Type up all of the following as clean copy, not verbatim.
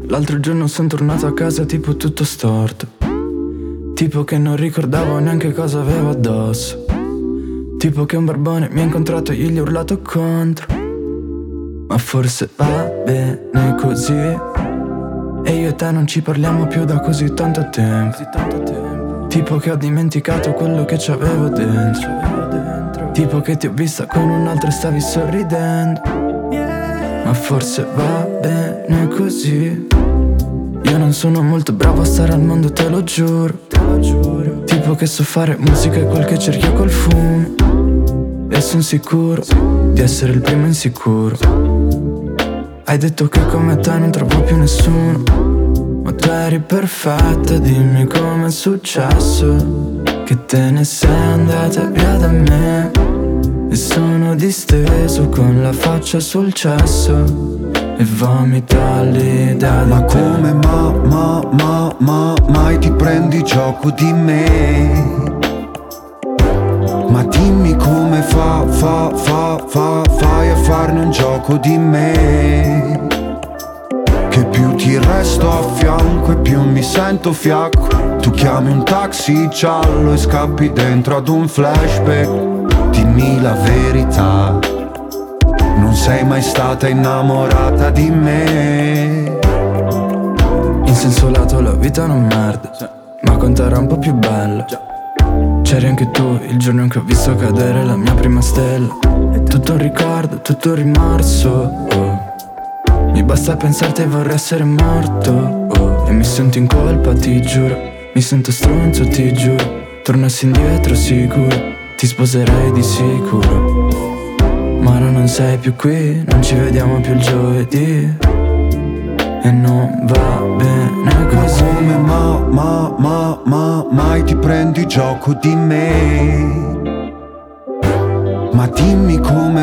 L'altro giorno sono tornato a casa tipo tutto storto, tipo che non ricordavo neanche cosa avevo addosso, tipo che un barbone mi ha incontrato e io gli ho urlato contro. Ma forse va bene così, e io e te non ci parliamo più da così tanto tempo. Tipo che ho dimenticato quello che c'avevo dentro, tipo che ti ho vista con un altro e stavi sorridendo. Ma forse va bene così. Io non sono molto bravo a stare al mondo, te lo giuro. Tipo che so fare musica e qualche cerchio col fumo, e son sicuro di essere il primo insicuro. Hai detto che come te non trovo più nessuno, ma tu eri perfetta, dimmi com'è successo che te ne sei andata via da me. E sono disteso con la faccia sul cesso e vomita l'idea di Ma te. come mai ti prendi gioco di me? Ma dimmi come fai a farne un gioco di me? Che più ti resto a fianco e più mi sento fiacco. Tu chiami un taxi giallo e scappi dentro ad un flashback. Dimmi la verità, non sei mai stata innamorata di me? In senso lato la vita non merda, ma con te era un po' più bella. C'eri anche tu il giorno in cui ho visto cadere la mia prima stella. Tutto un ricordo, tutto un rimorso, oh. Mi basta pensarti e vorrei essere morto, oh. E mi sento in colpa, ti giuro. Mi sento stronzo, ti giuro. Tornassi indietro sicuro, ti sposerei di sicuro. Ma ora non sei più qui, non ci vediamo più il giovedì, e non va bene così. Ma come mai ti prendi gioco di me? Ma dimmi come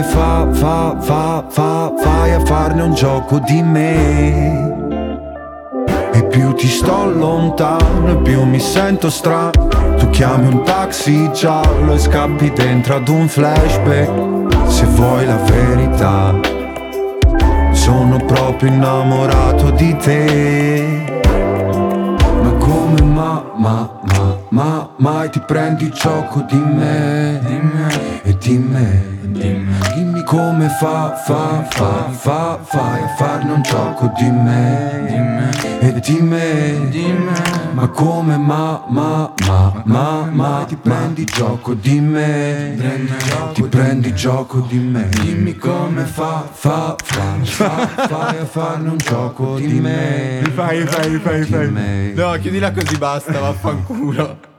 fai a farne un gioco di me? E più ti sto lontano e più mi sento strano. Tu chiami un taxi giallo e scappi dentro ad un flashback. Se vuoi la verità, sono proprio innamorato di te. Ma come mai ti prendi gioco di me? E di me. Dimmi come fai a farne un gioco di me? E di me. Ma come mai ti prendi gioco di me? Ti prendi gioco di me? Dimmi come fai a farne un gioco di me? Fai. No, chiudila così basta, vaffanculo.